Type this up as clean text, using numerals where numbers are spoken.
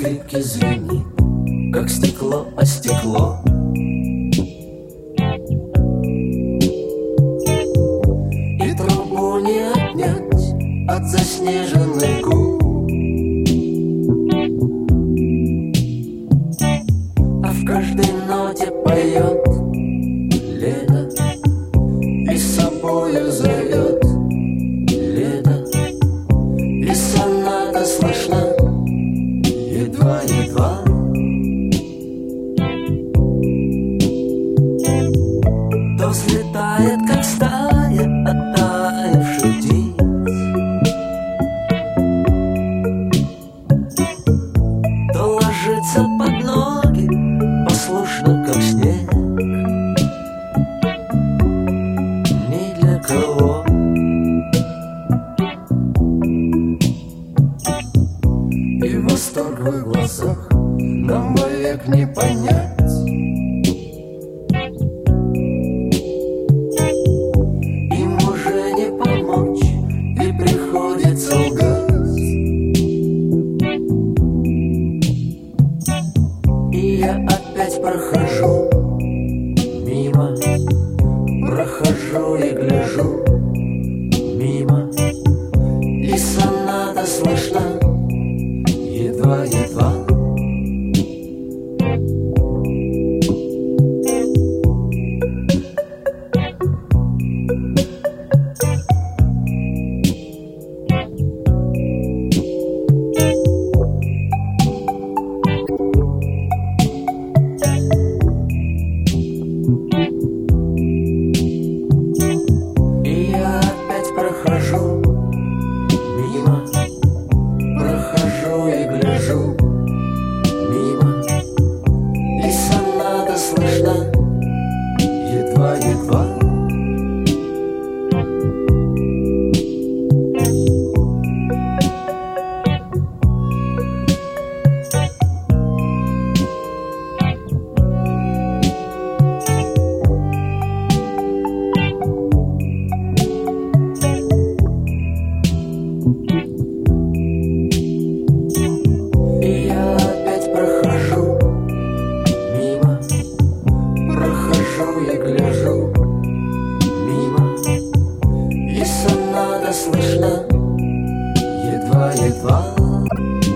скрипки звенит, как стекло о стекло. И трубу не отнять от заснеженных губ. А в каждой ноте поет лето и с собою зовет лето. И соната слышна едва-едва. То взлетает, как стая оттаивших птиц, то ложится под ноги, послушно, как снег. Ни для кого. И восторг в их глазах нам вовек не понять. Им уже не помочь, и приходится лгать. И я опять прохожу мимо, прохожу и гляжу мимо. И соната слышна едва-едва. И я опять прохожу мимо, прохожу и гляжу мимо. И соната слышна едва-едва. И я опять прохожу мимо, прохожу и гляжу мимо. И соната слышна едва-едва.